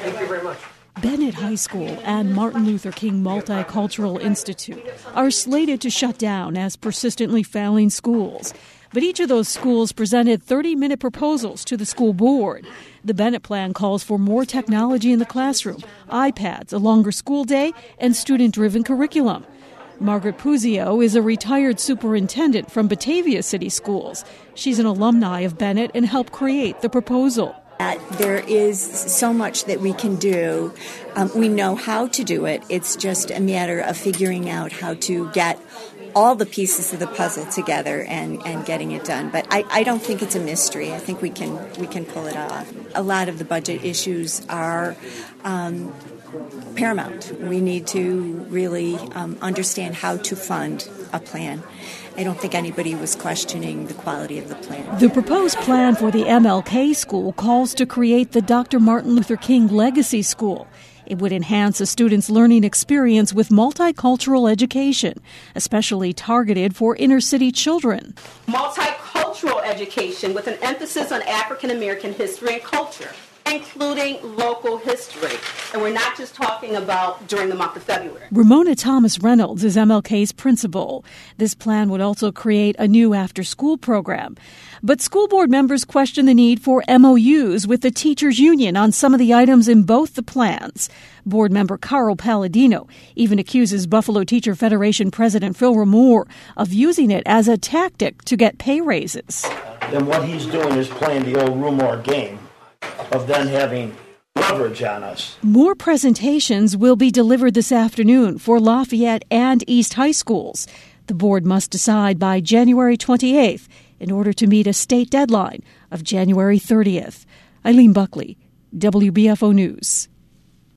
Thank you very much. Bennett High School and Martin Luther King Multicultural Institute are slated to shut down as persistently failing schools. But each of those schools presented 30-minute proposals to the school board. The Bennett plan calls for more technology in the classroom, iPads, a longer school day, and student-driven curriculum. Margaret Puzio is a retired superintendent from Batavia City Schools. She's an alumni of Bennett and helped create the proposal. There is so much that we can do. We know how to do it. It's just a matter of figuring out how to get all the pieces of the puzzle together and getting it done. But I don't think it's a mystery. I think we can pull it off. A lot of the budget issues are paramount. We need to really understand how to fund a plan. I don't think anybody was questioning the quality of the plan. The proposed plan for the MLK school calls to create the Dr. Martin Luther King Legacy School. It would enhance a student's learning experience with multicultural education, especially targeted for inner-city children. Multicultural education with an emphasis on African American history and culture, including local history. And we're not just talking about during the month of February. Ramona Thomas Reynolds is MLK's principal. This plan would also create a new after-school program. But school board members question the need for MOUs with the teachers' union on some of the items in both the plans. Board member Carl Palladino even accuses Buffalo Teacher Federation President Phil Ramore of using it as a tactic to get pay raises. Then what he's doing is playing the old Ramore game of then having leverage on us. More presentations will be delivered this afternoon for Lafayette and East High Schools. The board must decide by January 28th in order to meet a state deadline of January 30th. Eileen Buckley, WBFO News.